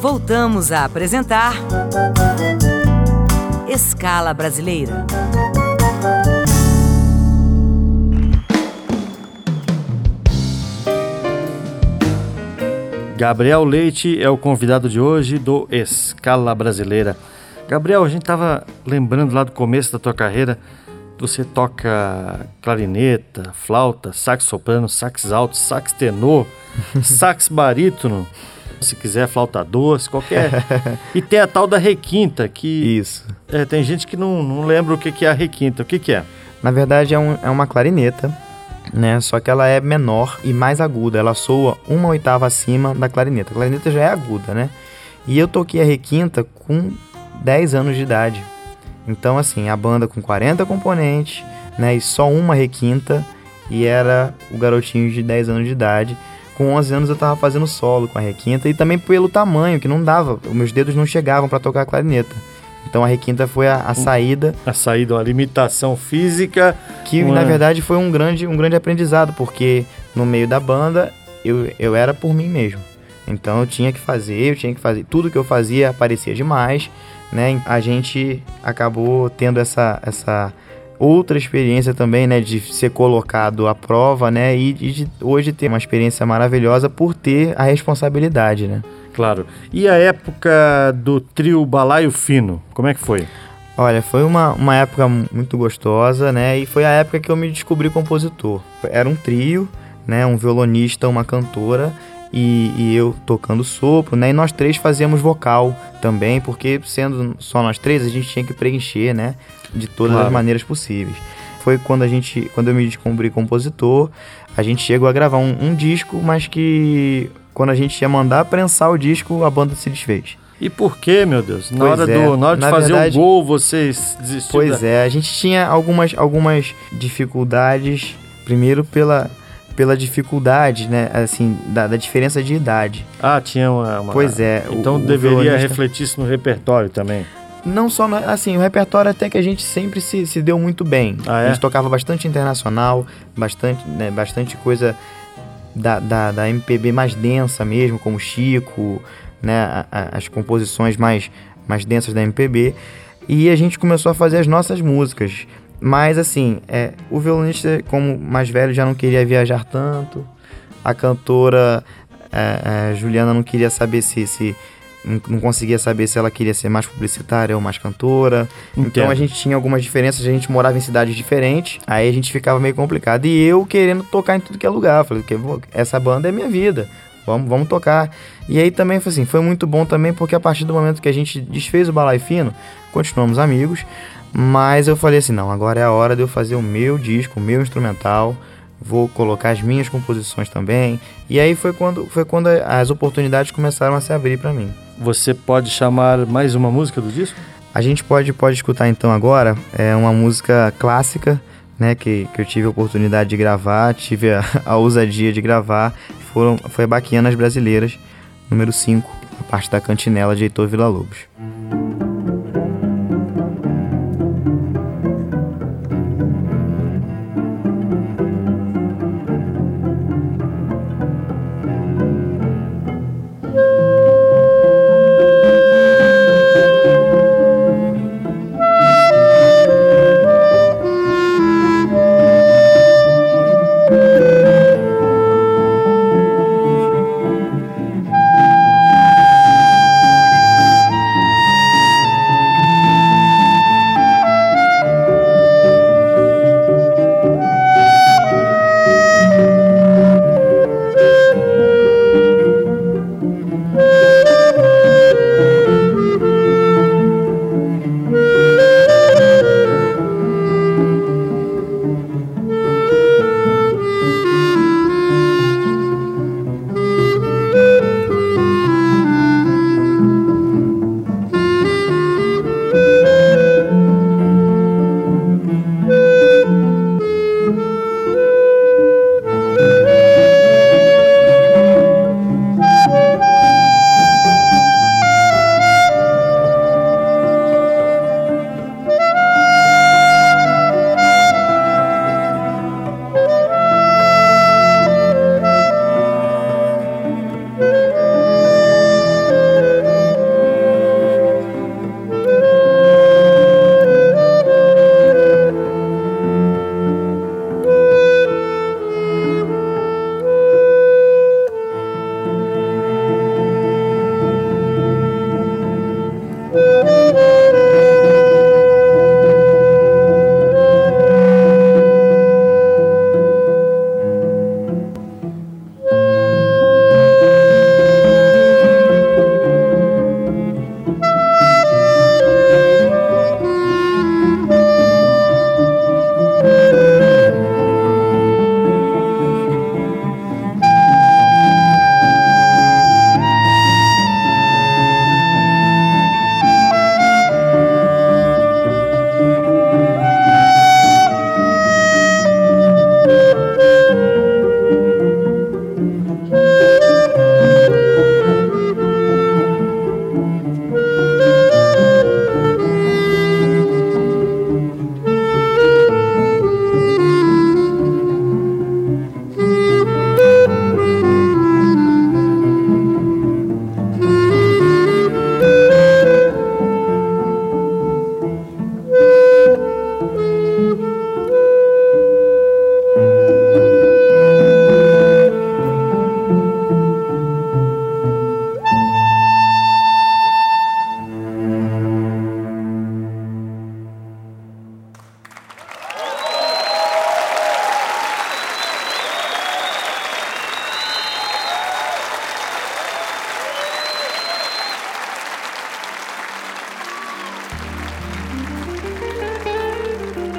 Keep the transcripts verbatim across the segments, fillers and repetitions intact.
Voltamos a apresentar Escala Brasileira. Gabriel Leite é o convidado de hoje do Escala Brasileira. Gabriel, a gente estava lembrando lá do começo da tua carreira, você toca clarineta, flauta, sax soprano, sax alto, sax tenor, sax barítono, se quiser flauta doce, qualquer. E tem a tal da requinta, que Isso. É, tem gente que não, não lembra o que, que é a requinta. O que, que é? Na verdade é, um, é uma clarineta, né? Só que ela é menor e mais aguda. Ela soa uma oitava acima da clarineta. A clarineta já é aguda, né? E eu toquei a requinta com dez anos de idade. Então, assim, a banda com quarenta componentes, né? E só uma requinta. E era o garotinho de dez anos de idade. Com onze anos eu tava fazendo solo com a requinta. E também pelo tamanho, que não dava. Os meus dedos não chegavam para tocar a clarineta. Então a requinta foi a, a saída. A saída, uma limitação física. Que uma... na verdade foi um grande, um grande aprendizado, porque no meio da banda eu, eu era por mim mesmo. Então eu tinha que fazer, eu tinha que fazer. Tudo que eu fazia parecia demais, né? A gente acabou tendo essa, essa outra experiência também, né? De ser colocado à prova, né? E, e de hoje ter uma experiência maravilhosa por ter a responsabilidade, né? Claro. E a época do trio Balaio Fino, como é que foi? Olha, foi uma, uma época muito gostosa, né? E foi a época que eu me descobri compositor. Era um trio, né? Um violonista, uma cantora e, e eu tocando sopro, né? E nós três fazíamos vocal também, porque sendo só nós três, a gente tinha que preencher, né? De todas Claro. as maneiras possíveis. Foi quando, a gente, quando eu me descobri compositor, a gente chegou a gravar um, um disco, mas que... Quando a gente ia mandar prensar o disco, a banda se desfez. E por quê, meu Deus? Na Pois hora, é, do, na hora de na fazer verdade- o gol, vocês desistiram? Pois da... é, a gente tinha algumas, algumas dificuldades. Primeiro pela, pela dificuldade, né? Assim, da, da diferença de idade. Ah, tinha uma... uma- Pois é. o- Então o deveria violonista- refletir isso no repertório também. Não só, no- assim, o repertório até que a gente sempre se, se deu muito bem. Ah, é? A gente tocava bastante internacional, bastante, né, bastante coisa da, da, da M P B mais densa mesmo, como Chico, né, a- a- as composições mais, mais densas da M P B. E a gente começou a fazer as nossas músicas. Mas, assim, é, o violonista, como mais velho, já não queria viajar tanto. A cantora é, é, Juliana não queria saber se... se não não conseguia saber se ela queria ser mais publicitária ou mais cantora. Entendo. Então a gente tinha algumas diferenças, a gente morava em cidades diferentes, aí a gente ficava meio complicado. E eu querendo tocar em tudo que é lugar, falei, que essa banda é minha vida, vamos, vamos tocar. E aí também foi assim, foi muito bom também, porque a partir do momento que a gente desfez o Balaio Fino, continuamos amigos, mas eu falei assim, não, agora é a hora de eu fazer o meu disco, o meu instrumental, vou colocar as minhas composições também. E aí foi quando, foi quando as oportunidades começaram a se abrir para mim. Você pode chamar mais uma música do disco? A gente pode, pode escutar então agora é uma música clássica, né, que, que eu tive a oportunidade de gravar, tive a, a ousadia de gravar, foram, foi a Baquianas Brasileiras, número cinco, a parte da Cantinela de Heitor Villa-Lobos.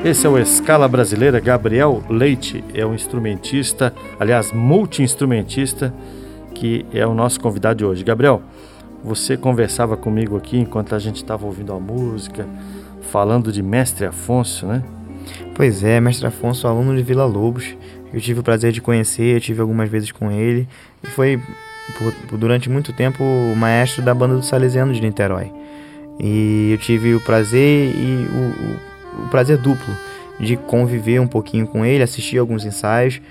Esse é o Escala Brasileira. Gabriel Leite é um instrumentista, aliás, multi-instrumentista, que é o nosso convidado de hoje. Gabriel, você conversava comigo aqui enquanto a gente estava ouvindo a música, falando de Mestre Afonso, né? Pois é, Mestre Afonso, aluno de Vila Lobos. Eu tive o prazer de conhecer, eu tive algumas vezes com ele. E foi, por, por, durante muito tempo, o maestro da banda do Salesiano de Niterói. E eu tive o prazer e o, o, o prazer duplo de conviver um pouquinho com ele, assistir alguns ensaios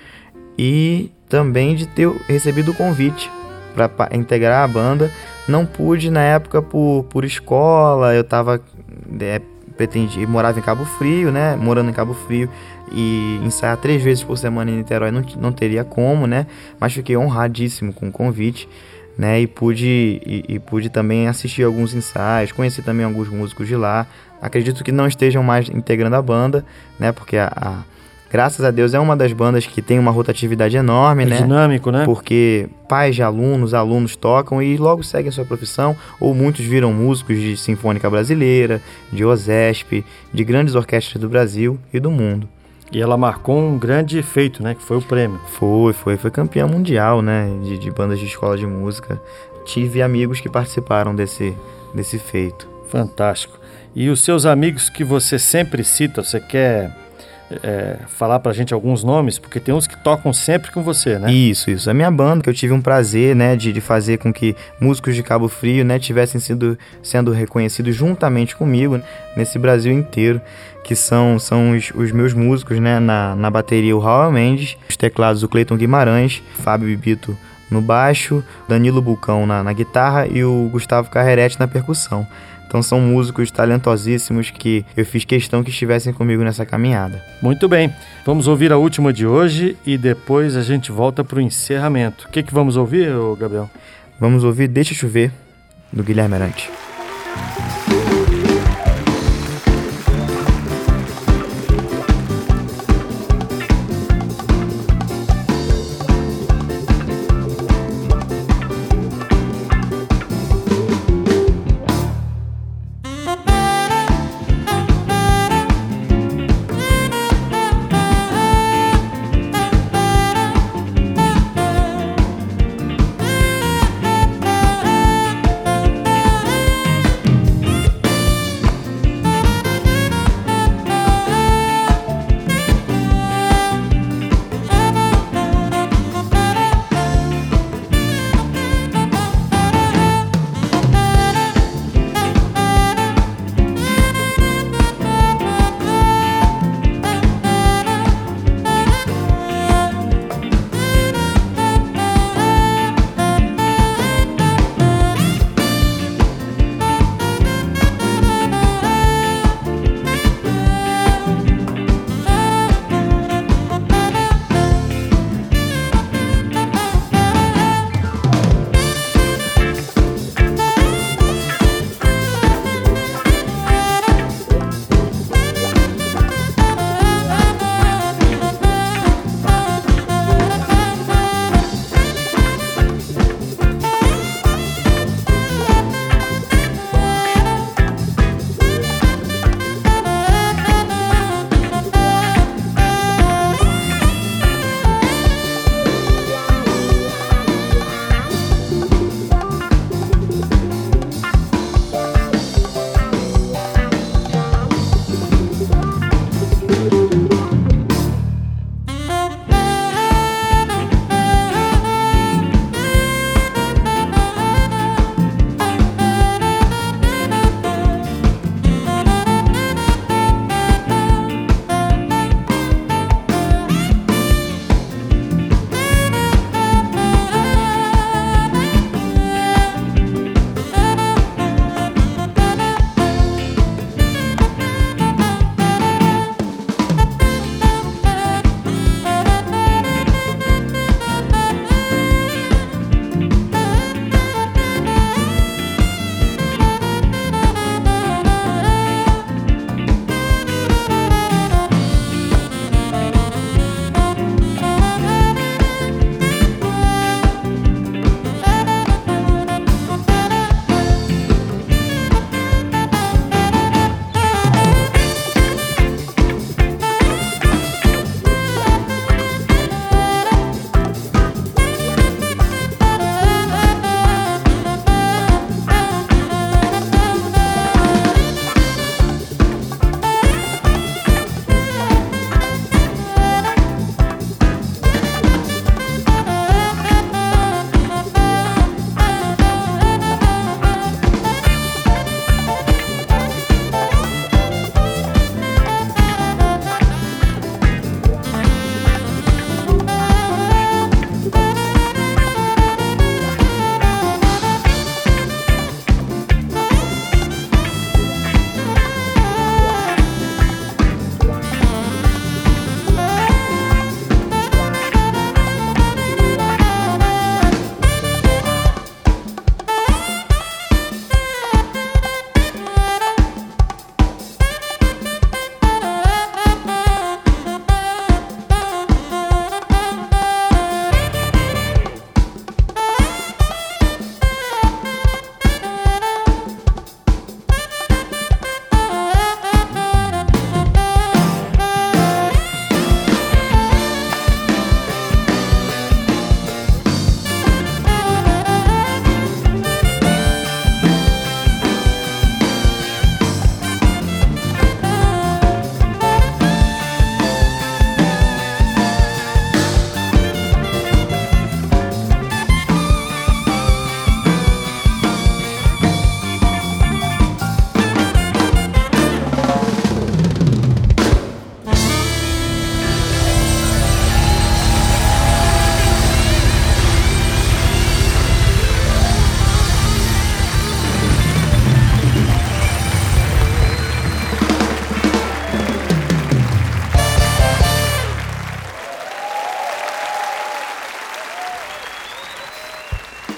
e também de ter recebido o convite para integrar a banda. Não pude na época por, por escola, eu estava... É, pretendi, morava em Cabo Frio, né? Morando em Cabo Frio e ensaiar três vezes por semana em Niterói não, não teria como, né? Mas fiquei honradíssimo com o convite, né? E pude, e, e pude também assistir alguns ensaios, conheci também alguns músicos de lá. Acredito que não estejam mais integrando a banda, né? Porque a, a graças a Deus é uma das bandas que tem uma rotatividade enorme, é né? Dinâmico, né? Porque pais de alunos, alunos tocam e logo seguem a sua profissão, ou muitos viram músicos de Sinfônica Brasileira, de OSESP, de grandes orquestras do Brasil e do mundo. E ela marcou um grande feito, né? Que foi o prêmio. Foi, foi, foi campeã mundial, né? De, de bandas de escola de música. Tive amigos que participaram desse, desse feito. Fantástico. E os seus amigos que você sempre cita, você quer... É, falar pra gente alguns nomes, porque tem uns que tocam sempre com você, né? Isso, isso. A minha banda, que eu tive um prazer, né, de, de fazer com que músicos de Cabo Frio, né, tivessem sido sendo reconhecidos juntamente comigo, né, nesse Brasil inteiro, que são, são os, os meus músicos, né, na, na bateria o Raul Mendes, os teclados o Cleiton Guimarães, Fábio Bibito no baixo, Danilo Bulcão na, na guitarra e o Gustavo Carrerete na percussão. Então são músicos talentosíssimos que eu fiz questão que estivessem comigo nessa caminhada. Muito bem, vamos ouvir a última de hoje e depois a gente volta para o encerramento. O que, que vamos ouvir, Gabriel? Vamos ouvir Deixa Chover, do Guilherme Arante.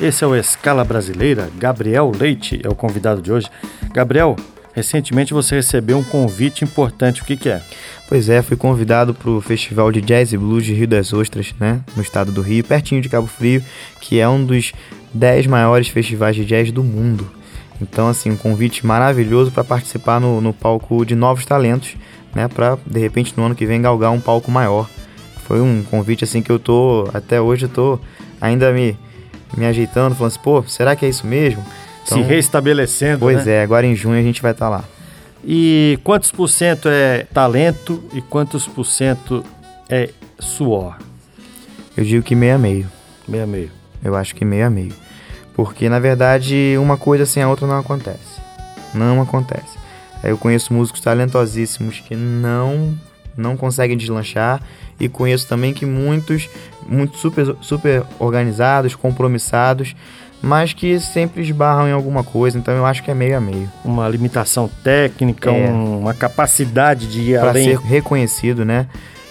Esse é o Escala Brasileira. Gabriel Leite é o convidado de hoje. Gabriel, recentemente você recebeu um convite importante. O que, que é? Pois é, fui convidado para o Festival de Jazz e Blues de Rio das Ostras, né, no estado do Rio, pertinho de Cabo Frio, que é um dos dez maiores festivais de jazz do mundo. Então, assim, um convite maravilhoso para participar no, no palco de novos talentos, né, para, de repente, no ano que vem, galgar um palco maior. Foi um convite, assim, que eu tô, até hoje, eu tô ainda me, me ajeitando, falando assim, pô, será que é isso mesmo? Então, se reestabelecendo, Pois né? é, agora em junho a gente vai estar lá. E quantos por cento é talento e quantos por cento é suor? Eu digo que meio a meio. Meio a meio. Eu acho que meio a meio. Porque, na verdade, uma coisa sem a outra não acontece. Não acontece. Eu conheço músicos talentosíssimos que não, não conseguem deslanchar. E conheço também que muitos, muitos super, super organizados, compromissados, mas que sempre esbarram em alguma coisa. Então eu acho que é meio a meio. Uma limitação técnica, É. um, uma capacidade de ir Para além. ser reconhecido, né,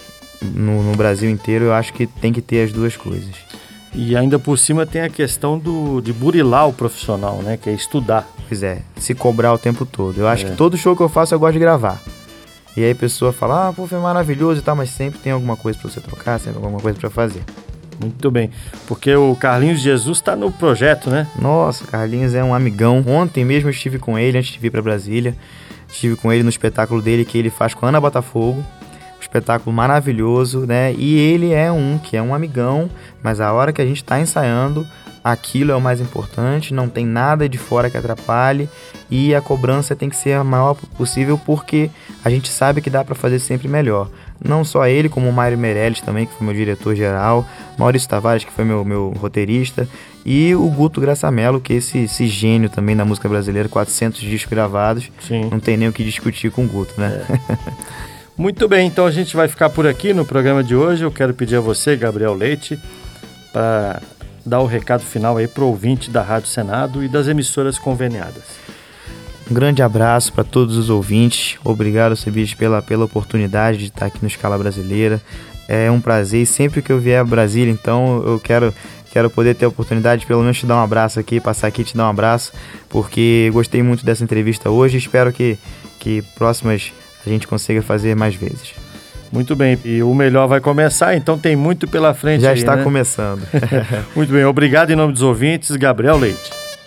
no, no Brasil inteiro, eu acho que tem que ter as duas coisas. E ainda por cima tem a questão do, de burilar o profissional, né? Que é estudar. Pois é, se cobrar o tempo todo. Eu acho É. que todo show que eu faço eu gosto de gravar. E aí a pessoa fala, ah, pô, foi maravilhoso e tal, mas sempre tem alguma coisa pra você tocar, sempre alguma coisa pra fazer. Muito bem. Porque o Carlinhos Jesus está no projeto, né? Nossa, Carlinhos é um amigão. Ontem mesmo eu estive com ele, antes de vir pra Brasília. Estive com ele no espetáculo dele que ele faz com a Ana Botafogo. Um espetáculo maravilhoso, né? E ele é um que é um amigão, mas a hora que a gente tá ensaiando, aquilo é o mais importante, não tem nada de fora que atrapalhe e a cobrança tem que ser a maior possível porque a gente sabe que dá para fazer sempre melhor. Não só ele, como o Mário Meirelles também, que foi meu diretor-geral, Maurício Tavares, que foi meu, meu roteirista, e o Guto Graçamelo, que é esse, esse gênio também da música brasileira, quatrocentos discos gravados. Sim. Não tem nem o que discutir com o Guto, né? É. Muito bem, então a gente vai ficar por aqui no programa de hoje. Eu quero pedir a você, Gabriel Leite, para dar o recado final aí para o ouvinte da Rádio Senado e das emissoras conveniadas. Um grande abraço para todos os ouvintes. Obrigado, Cebiche, pela, pela oportunidade de estar aqui no Escala Brasileira. É um prazer e sempre que eu vier a Brasília, então eu quero, quero poder ter a oportunidade de pelo menos te dar um abraço aqui, passar aqui e te dar um abraço, porque gostei muito dessa entrevista hoje e espero que, que próximas a gente consiga fazer mais vezes. Muito bem, e o melhor vai começar, então tem muito pela frente. Já aí, está né? começando. Muito bem, obrigado em nome dos ouvintes, Gabriel Leite.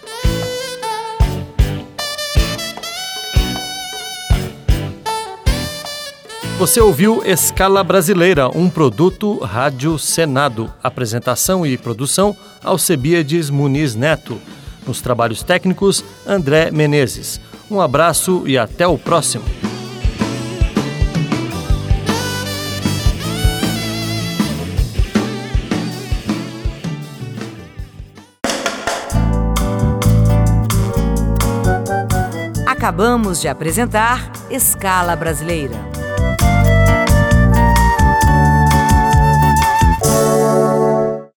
Você ouviu Escala Brasileira, um produto Rádio Senado. Apresentação e produção, Alcebiades Muniz Neto. Nos trabalhos técnicos, André Menezes. Um abraço e até o próximo. Acabamos de apresentar Escala Brasileira.